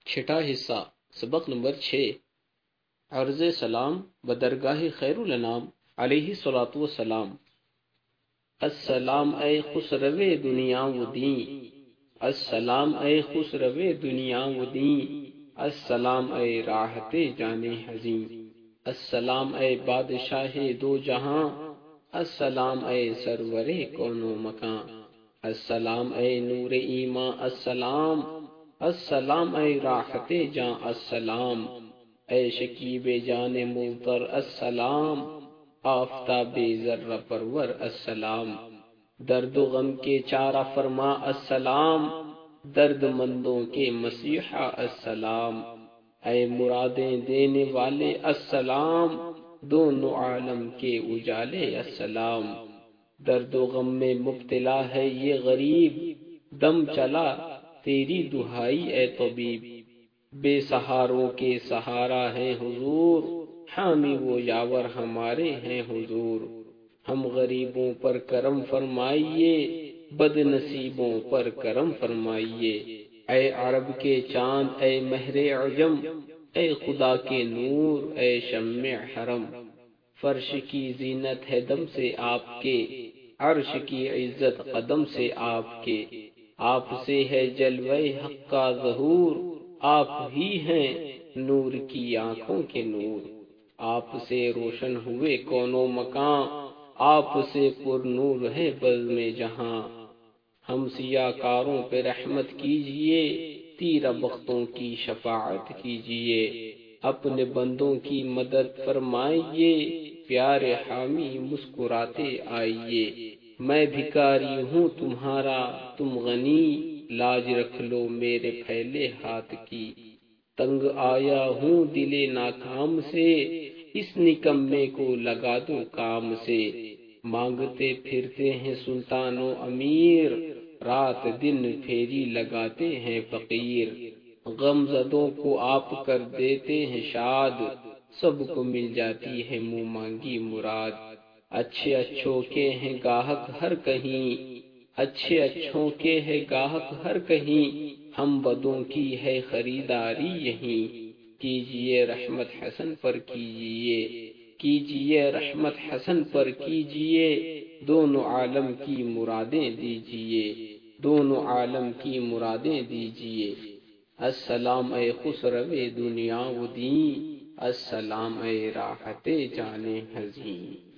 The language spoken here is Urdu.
چھٹا حصہ سبق نمبر 6 عرض سلام بدرگاہ خیر الانام علیہ الصلوۃ والسلام۔ السلام اے خسرو دنیا و دین، السلام اے خسرو دنیا و دین، السلام اے راحت جان حزین، السلام اے بادشاہ دو جہاں، السلام اے سرور کون و مکان، السلام اے نور ایمان، السلام السلام اے راحت جاں، السلام اے شکیب جان موتر، السلام آفتاب ذرہ پرور، السلام درد و غم کے چارہ فرما، السلام درد مندوں کے مسیحا، السلام اے مرادیں دینے والے، السلام دونوں عالم کے اجالے، السلام درد و غم میں مبتلا ہے یہ غریب، دم چلا تیری دہائی اے طبیب، بے سہاروں کے سہارا ہے حضور، حامی و یاور ہمارے ہیں حضور، ہم غریبوں پر کرم فرمائیے، بد نصیبوں پر کرم فرمائیے، اے عرب کے چاند، اے مہر عجم، اے خدا کے نور، اے شمع حرم، فرش کی زینت ہے دم سے آپ کے، عرش کی عزت قدم سے آپ کے، آپ سے ہے جلوہ حق کا ظہور، آپ ہی ہیں نور کی آنکھوں کے نور، آپ سے روشن ہوئے کون و مکان، آپ سے پر نور ہے بزم جہاں، ہم سیاہ کاروں پہ رحمت کیجئے، تیرہ بختوں کی شفاعت کیجئے، اپنے بندوں کی مدد فرمائیے، پیارے حامی مسکراتے آئیے، میں بھکاری ہوں تمہارا تم غنی، لاج رکھ لو میرے پھیلے ہاتھ کی، تنگ آیا ہوں دل ناکام سے، اس نکمے کو لگا دو کام سے، مانگتے پھرتے ہیں سلطان و امیر، رات دن پھیری لگاتے ہیں فقیر، غم زدوں کو آپ کر دیتے ہیں شاد، سب کو مل جاتی ہے منہ مانگی مراد، اچھے اچھوں کے ہیں گاہک ہر کہیں، اچھے اچھوں کے ہے گاہک ہر کہیں، ہم بدوں کی ہے خریداری یہیں، کیجئے رحمت حسن پر کیجئے رحمت حسن پر کیجئے، دونوں عالم کی مرادیں دیجئے، دونوں عالم کی مرادیں دیجئے، السلام اے خسرو دنیا و دین، السلام اے راحت جان حزین۔